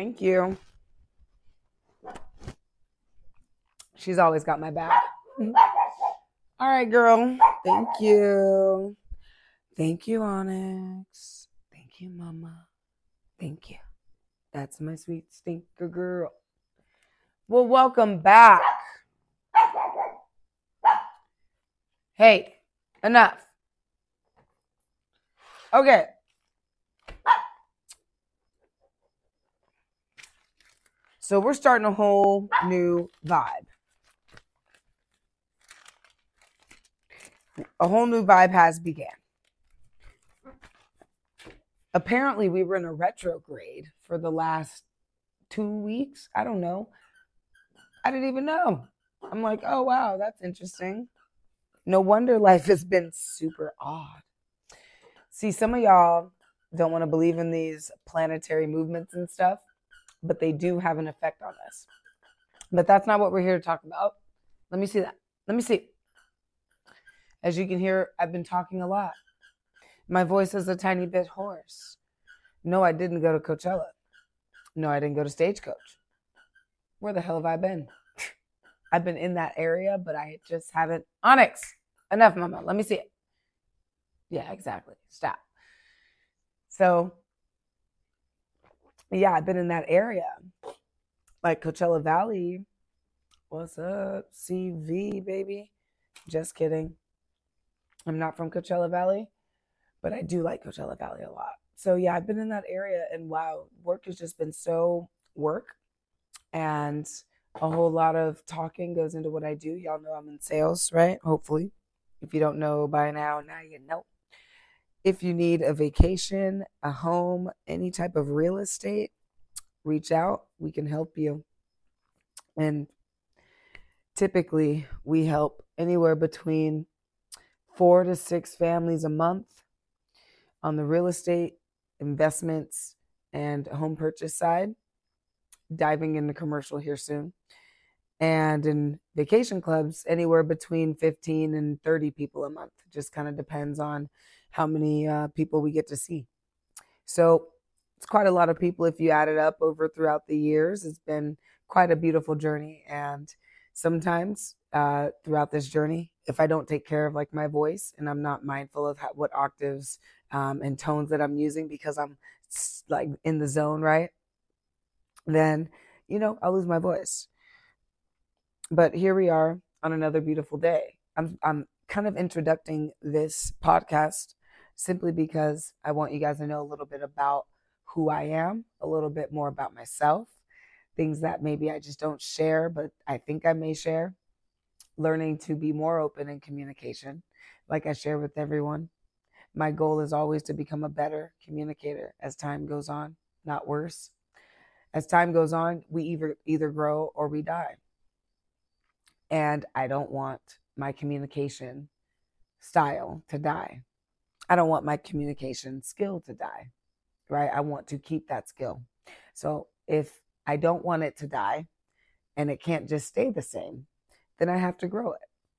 Thank you. She's always got my back. All right, girl. Thank you. Thank you, Onyx. Thank you, Mama. Thank you. That's my sweet stinker girl. Well, welcome back. Hey, enough. Okay. So we're starting a whole new vibe. A whole new vibe has began. Apparently, we were in a retrograde for the last 2 weeks. I don't know. I didn't even know. I'm like, oh, wow, that's interesting. No wonder life has been super odd. See, some of y'all don't want to believe in these planetary movements and stuff, but they do have an effect on us. But that's not what we're here to talk about. Let me see that. Let me see. As you can hear, I've been talking a lot. My voice is a tiny bit hoarse. No, I didn't go to Coachella. No, I didn't go to Stagecoach. Where the hell have I been? I've been in that area, but I just haven't. Onyx, enough, Mama. Let me see it. Yeah, exactly. Stop. So, yeah, I've been in that area. Like Coachella Valley. What's up, CV, baby? Just kidding. I'm not from Coachella Valley, but I do like Coachella Valley a lot. So, yeah, I've been in that area, and wow, work has just been so work. And a whole lot of talking goes into what I do. Y'all know I'm in sales, right? Hopefully. If you don't know by now you know. If you need a vacation, a home, any type of real estate, reach out. We can help you. And typically, we help anywhere between 4 to 6 families a month on the real estate, investments, and home purchase side. Diving into commercial here soon. And in vacation clubs, anywhere between 15 and 30 people a month. Just kind of depends on how many people we get to see. So it's quite a lot of people if you add it up over throughout the years. It's been quite a beautiful journey. And sometimes throughout this journey, if I don't take care of like my voice and I'm not mindful of what octaves and tones that I'm using because I'm like in the zone, right? Then, I'll lose my voice. But here we are on another beautiful day. I'm kind of introducing this podcast simply because I want you guys to know a little bit about who I am, a little bit more about myself, things that maybe I just don't share, but I think I may share, learning to be more open in communication, like I share with everyone. My goal is always to become a better communicator as time goes on, not worse. As time goes on, we either grow or we die. And I don't want my communication style to die. I don't want my communication skill to die, right? I want to keep that skill. So if I don't want it to die and it can't just stay the same, then I have to grow it.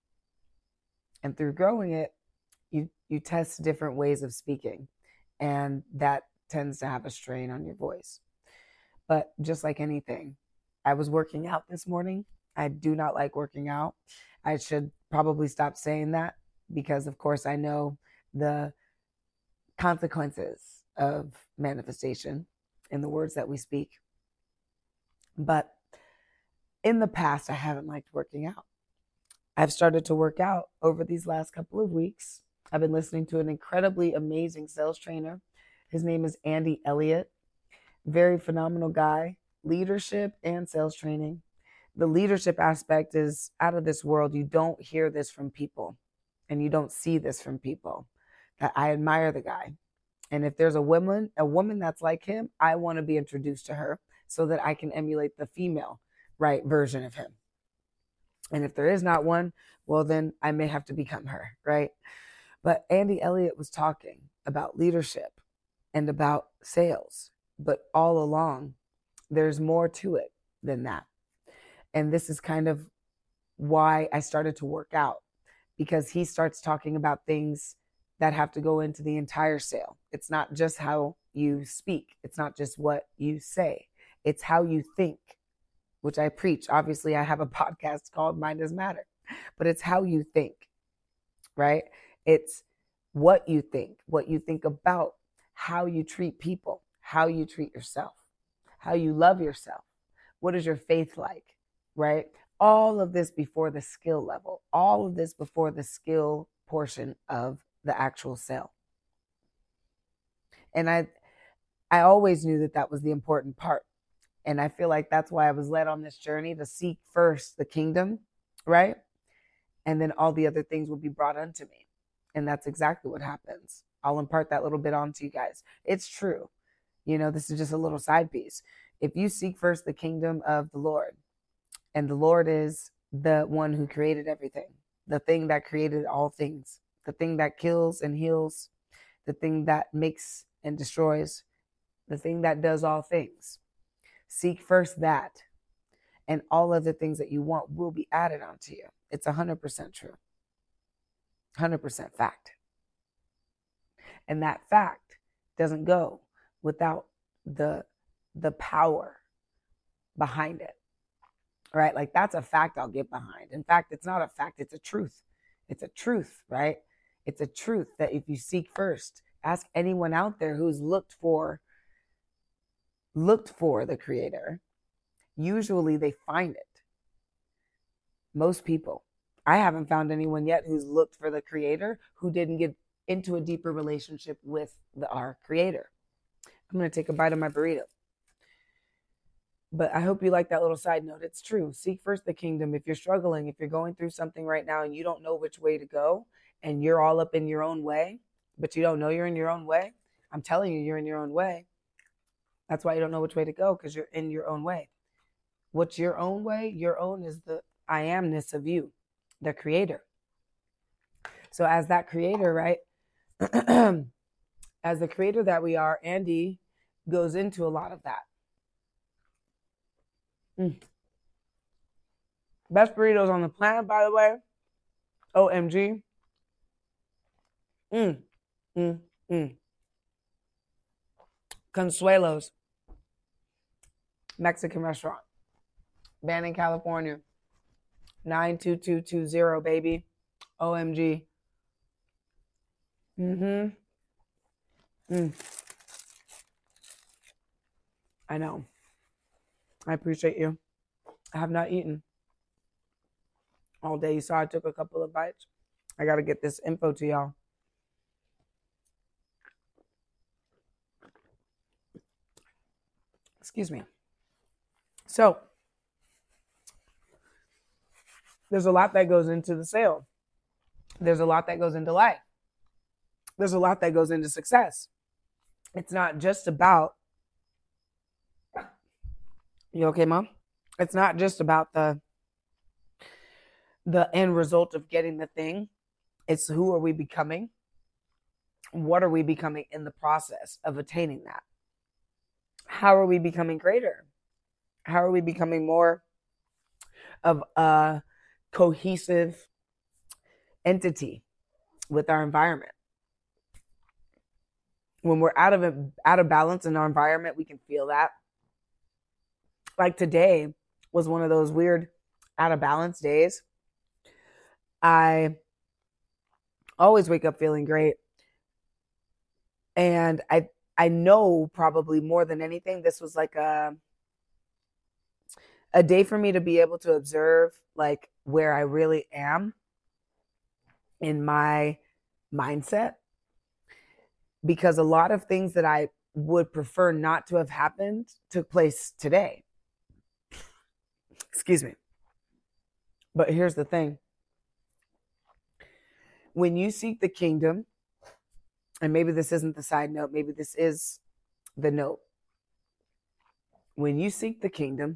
And through growing it, you test different ways of speaking, and that tends to have a strain on your voice. But just like anything, I was working out this morning. I do not like working out. I should probably stop saying that because, of course, I know the consequences of manifestation in the words that we speak. But in the past, I haven't liked working out. I've started to work out over these last couple of weeks. I've been listening to an incredibly amazing sales trainer. His name is Andy Elliott. Very phenomenal guy, leadership and sales training. The leadership aspect is out of this world. You don't hear this from people and you don't see this from people. I admire the guy. And if there's a woman that's like him, I want to be introduced to her so that I can emulate the female, right, version of him. And if there is not one, well, then I may have to become her, right? But Andy Elliott was talking about leadership and about sales. But all along, there's more to it than that. And this is kind of why I started to work out, because he starts talking about things that have to go into the entire sale. It's not just how you speak. It's not just what you say. It's how you think, which I preach. Obviously, I have a podcast called Mind is Matter, but it's how you think, right? It's what you think about, how you treat people, how you treat yourself, how you love yourself. What is your faith like, right? All of this before the skill level, all of this before the skill portion of the actual sale. And I always knew that was the important part. And I feel like that's why I was led on this journey to seek first the kingdom, right? And then all the other things will be brought unto me. And that's exactly what happens. I'll impart that little bit onto you guys. It's true. This is just a little side piece. If you seek first the kingdom of the Lord, and the Lord is the one who created everything, the thing that created all things, the thing that kills and heals, the thing that makes and destroys, the thing that does all things. Seek first that, and all of the things that you want will be added onto you. It's 100% true. 100% fact. And that fact doesn't go without the power behind it, right? Like, that's a fact I'll get behind. In fact, it's not a fact, it's a truth. It's a truth, right? It's a truth that if you seek first, ask anyone out there who's looked for the creator, usually they find it. Most people. I haven't found anyone yet who's looked for the creator who didn't get into a deeper relationship with our creator. I'm going to take a bite of my burrito. But I hope you like that little side note. It's true. Seek first the kingdom. If you're struggling, if you're going through something right now and you don't know which way to go and you're all up in your own way, but you don't know you're in your own way, I'm telling you, you're in your own way. That's why you don't know which way to go, because you're in your own way. What's your own way? Your own is the I amness of you, the creator. So as that creator, right? As the creator that we are, Andy goes into a lot of that. Best burritos on the planet, by the way. OMG. Consuelos. Mexican restaurant. Banning, California. 92220, baby. OMG. I know. I appreciate you. I have not eaten all day. You saw I took a couple of bites. I got to get this info to y'all. Excuse me. So, there's a lot that goes into the sale. There's a lot that goes into life. There's a lot that goes into success. It's not just about, you okay, Mom? It's not just about the end result of getting the thing. It's who are we becoming? What are we becoming in the process of attaining that? How are we becoming greater? How are we becoming more of a cohesive entity with our environment? When we're out of balance in our environment, we can feel that. Like today was one of those weird out of balance days. I always wake up feeling great. And I know probably more than anything, this was like a day for me to be able to observe like where I really am in my mindset. Because a lot of things that I would prefer not to have happened took place today. Excuse me. But here's the thing. When you seek the kingdom, and maybe this isn't the side note, maybe this is the note. When you seek the kingdom,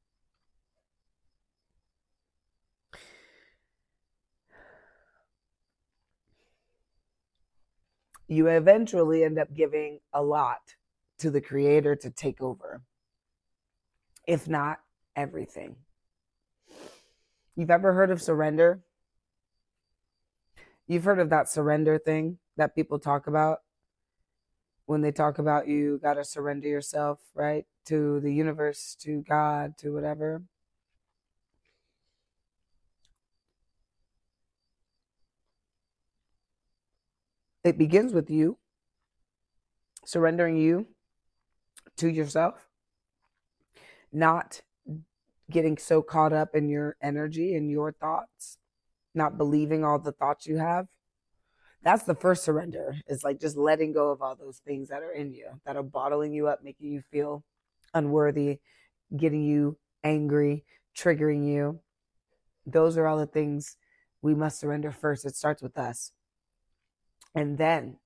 you eventually end up giving a lot to the creator to take over, if not everything. You've ever heard of surrender? You've heard of that surrender thing that people talk about when they talk about you got to surrender yourself, right, to the universe, to God, to whatever. It begins with you, surrendering you to yourself, not getting so caught up in your energy and your thoughts, not believing all the thoughts you have. That's the first surrender. It's like just letting go of all those things that are in you, that are bottling you up, making you feel unworthy, getting you angry, triggering you. Those are all the things we must surrender first. It starts with us. And then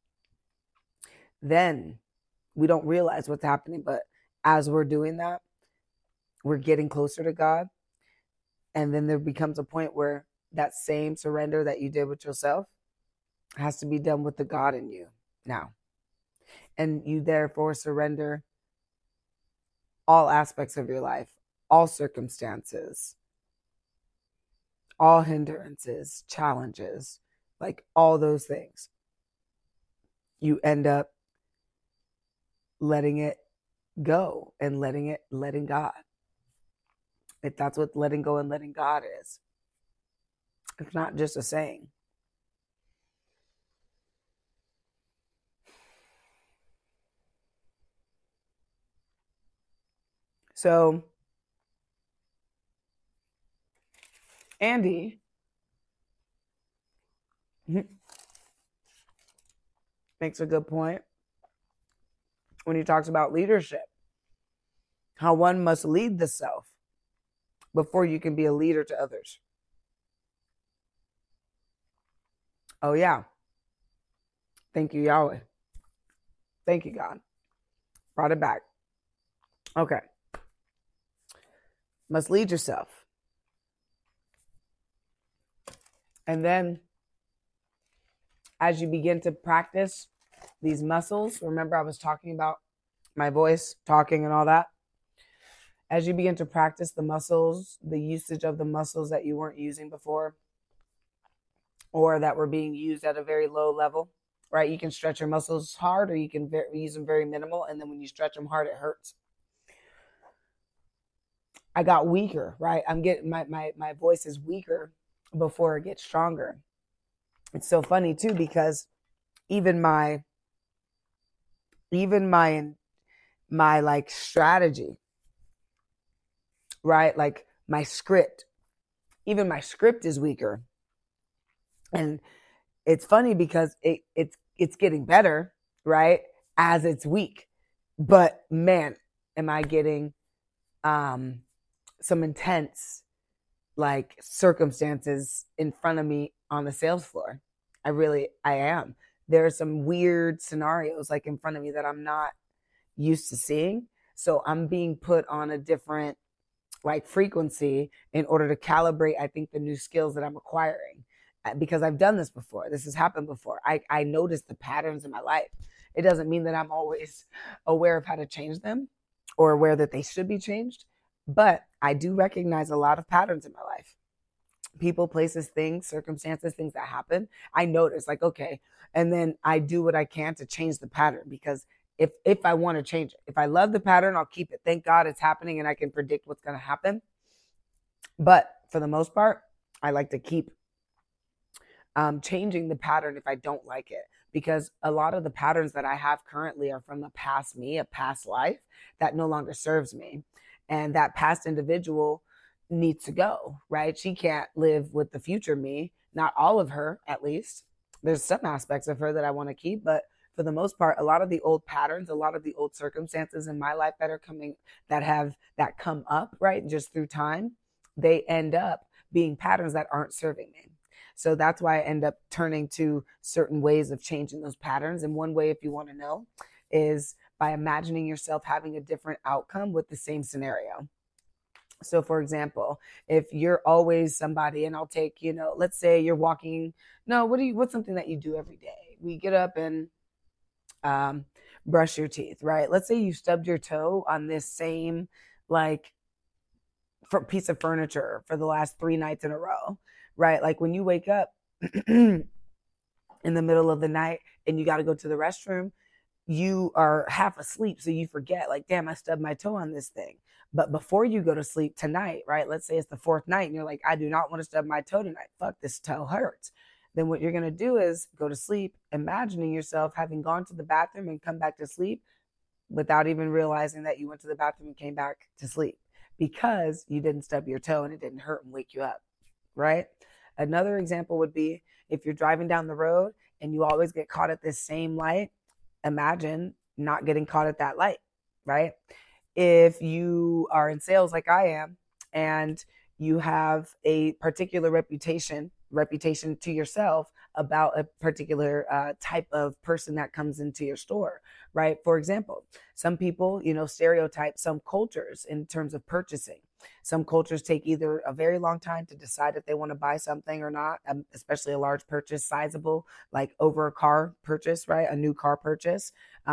we don't realize what's happening, but as we're doing that, we're getting closer to God. And then there becomes a point where that same surrender that you did with yourself has to be done with the God in you now. And you therefore surrender all aspects of your life, all circumstances, all hindrances, challenges, like all those things. You end up letting it go and letting God. If that's what letting go and letting God is. It's not just a saying. So, Andy makes a good point when he talks about leadership, how one must lead the self before you can be a leader to others. Oh, yeah. Thank you, Yahweh. Thank you, God. Brought it back. Okay. Must lead yourself. And then as you begin to practice these muscles, remember I was talking about my voice, talking and all that. As you begin to practice the muscles, the usage of the muscles that you weren't using before, or that were being used at a very low level, right? You can stretch your muscles hard, or you can use them very minimal. And then when you stretch them hard, it hurts. I got weaker, right? I'm getting my voice is weaker before it gets stronger. It's so funny too, because even my like strategy, right? Like my script, even my script is weaker. And it's funny because it's getting better, right? As it's weak. But man, am I getting some intense like circumstances in front of me on the sales floor. I am. There are some weird scenarios like in front of me that I'm not used to seeing. So I'm being put on a different like frequency in order to calibrate, I think, the new skills that I'm acquiring, because I've done this before. This has happened before. I noticed the patterns in my life. It doesn't mean that I'm always aware of how to change them or aware that they should be changed, but I do recognize a lot of patterns in my life. People, places, things, circumstances, things that happen. I notice like, okay, and then I do what I can to change the pattern, because if I want to change it, if I love the pattern, I'll keep it. Thank God it's happening and I can predict what's going to happen. But for the most part, I like to keep changing the pattern if I don't like it, because a lot of the patterns that I have currently are from the past me, a past life that no longer serves me. And that past individual needs to go, right? She can't live with the future me, not all of her, at least. There's some aspects of her that I want to keep, but for the most part, a lot of the old patterns, a lot of the old circumstances in my life that are coming, that come up, right, just through time, they end up being patterns that aren't serving me. So that's why I end up turning to certain ways of changing those patterns. And one way, if you want to know, is by imagining yourself having a different outcome with the same scenario. So for example, if you're always somebody, and I'll take, let's say you're walking, what's something that you do every day? We get up and brush your teeth, right? Let's say you stubbed your toe on this same piece of furniture for the last 3 nights in a row, right? Like when you wake up in the middle of the night and you got to go to the restroom, you are half asleep, so you forget, like, damn, I stubbed my toe on this thing. But before you go to sleep tonight, right? Let's say it's the fourth night and you're like, I do not want to stub my toe tonight. Fuck, this toe hurts. Then what you're going to do is go to sleep, imagining yourself having gone to the bathroom and come back to sleep without even realizing that you went to the bathroom and came back to sleep because you didn't stub your toe and it didn't hurt and wake you up, right? Another example would be if you're driving down the road and you always get caught at this same light, imagine not getting caught at that light, right? If you are in sales like I am and you have a particular reputation to yourself about a particular type of person that comes into your store, right? For example, some people, stereotype some cultures in terms of purchasing. Some cultures take either a very long time to decide if they want to buy something or not, especially a large purchase, sizable, like over a car purchase, right? A new car purchase,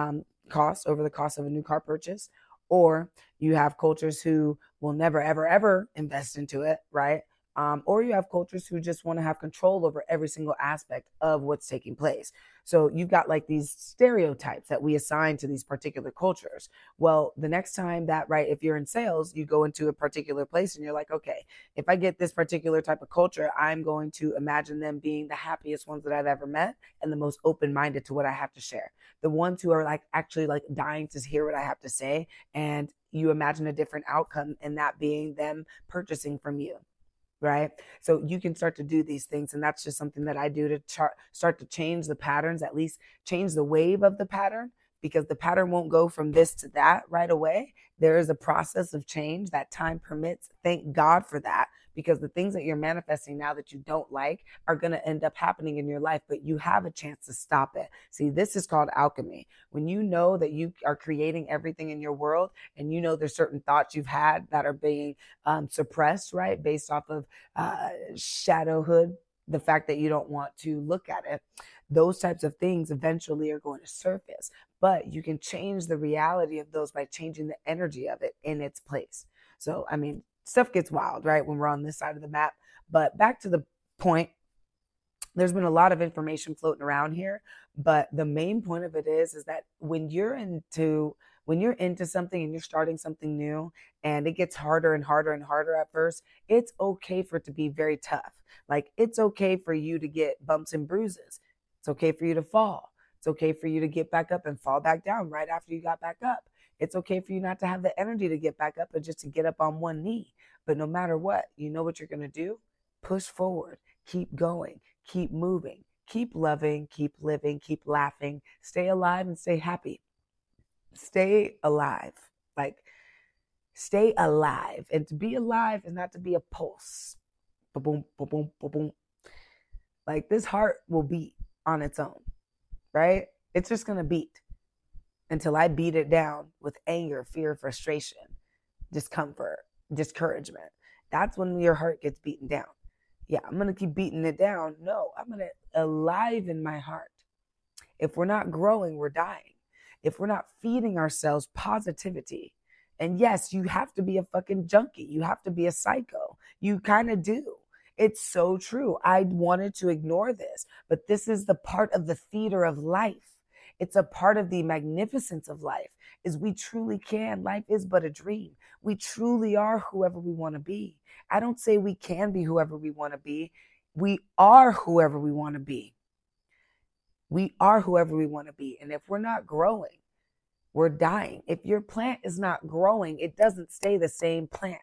cost over the cost of a new car purchase. Or you have cultures who will never, ever, ever invest into it, right? Or you have cultures who just want to have control over every single aspect of what's taking place. So you've got like these stereotypes that we assign to these particular cultures. Well, the next time that, right, if you're in sales, you go into a particular place and you're like, okay, if I get this particular type of culture, I'm going to imagine them being the happiest ones that I've ever met and the most open-minded to what I have to share. The ones who are like actually like dying to hear what I have to say. And you imagine a different outcome, and that being them purchasing from you. Right. So you can start to do these things. And that's just something that I do to start to change the patterns, at least change the wave of the pattern, because the pattern won't go from this to that right away. There is a process of change that time permits. Thank God for that, because the things that you're manifesting now that you don't like are going to end up happening in your life, but you have a chance to stop it. See, this is called alchemy. When you know that you are creating everything in your world and you know there's certain thoughts you've had that are being suppressed, right? Based off of shadowhood, the fact that you don't want to look at it, those types of things eventually are going to surface. But you can change the reality of those by changing the energy of it in its place. So, I mean, stuff gets wild, right, when we're on this side of the map. But back to the point, there's been a lot of information floating around here. But the main point of it is that when you're into something and you're starting something new and it gets harder and harder and harder at first, it's okay for it to be very tough. Like, it's okay for you to get bumps and bruises. It's okay for you to fall. It's okay for you to get back up and fall back down right after you got back up. It's okay for you not to have the energy to get back up and just to get up on one knee. But no matter what, you know what you're going to do? Push forward, keep going, keep moving, keep loving, keep living, keep laughing, stay alive and stay happy. Stay alive. Like, stay alive. And to be alive is not to be a pulse. Boom, boom, boom, boom, boom. Like, this heart will beat on its own, right? It's just going to beat until I beat it down with anger, fear, frustration, discomfort, discouragement. That's when your heart gets beaten down. Yeah, I'm going to keep beating it down. No, I'm going to aliven my heart. If we're not growing, we're dying. If we're not feeding ourselves positivity, and yes, you have to be a fucking junkie. You have to be a psycho. You kind of do. It's so true. I wanted to ignore this, but this is the part of the theater of life. It's a part of the magnificence of life, is we truly can. Life is but a dream. We truly are whoever we want to be. I don't say we can be whoever we want to be. We are whoever we want to be. We are whoever we want to be. And if we're not growing, we're dying. If your plant is not growing, it doesn't stay the same plant.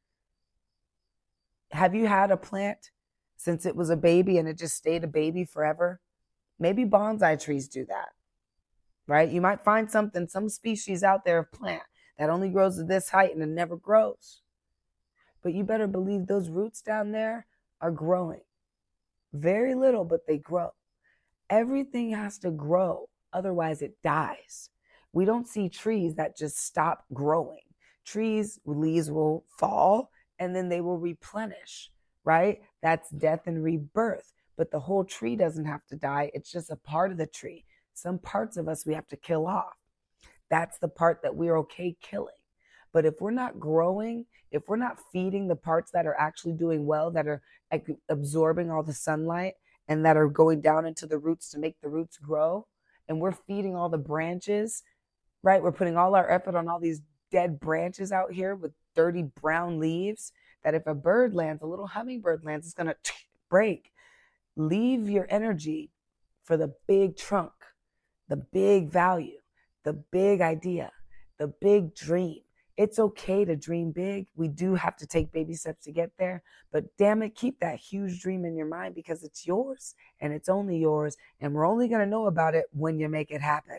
Have you had a plant since it was a baby and it just stayed a baby forever? Maybe bonsai trees do that, right? You might find some species out there of plant that only grows to this height and it never grows. But you better believe those roots down there are growing. Very little, but they grow. Everything has to grow, otherwise it dies. We don't see trees that just stop growing. Trees, leaves will fall and then they will replenish, right? That's death and rebirth. But the whole tree doesn't have to die. It's just a part of the tree. Some parts of us we have to kill off. That's the part that we're okay killing. But if we're not growing, if we're not feeding the parts that are actually doing well, that are absorbing all the sunlight and that are going down into the roots to make the roots grow, and we're feeding all the branches, right? We're putting all our effort on all these dead branches out here with dirty brown leaves that if a bird lands, a little hummingbird lands, it's going to break. Leave your energy for the big trunk, the big value, the big idea, the big dream. It's okay to dream big. We do have to take baby steps to get there, but damn it, keep that huge dream in your mind because it's yours and it's only yours. And we're only going to know about it when you make it happen.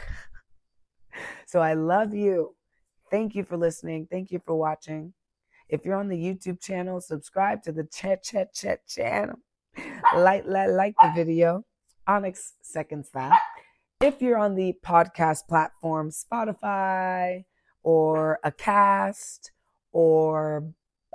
So I love you. Thank you for listening. Thank you for watching. If you're on the YouTube channel, subscribe to the Chat channel. Like the video. Onyx seconds that. If you're on the podcast platform, Spotify or Acast or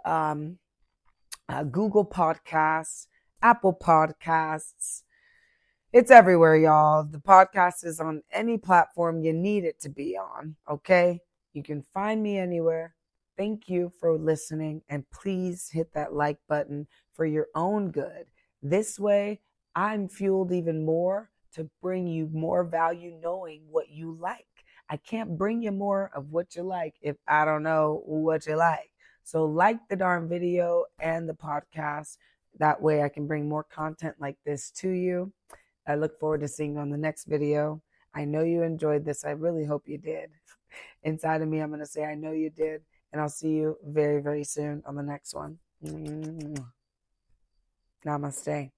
Google Podcasts, Apple Podcasts, it's everywhere, y'all. The podcast is on any platform you need it to be on, okay? You can find me anywhere. Thank you for listening, and please hit that like button for your own good. This way, I'm fueled even more to bring you more value knowing what you like. I can't bring you more of what you like if I don't know what you like. So like the darn video and the podcast. That way I can bring more content like this to you. I look forward to seeing you on the next video. I know you enjoyed this. I really hope you did. Inside of me, I'm going to say, I know you did. And I'll see you very, very soon on the next one. Namaste.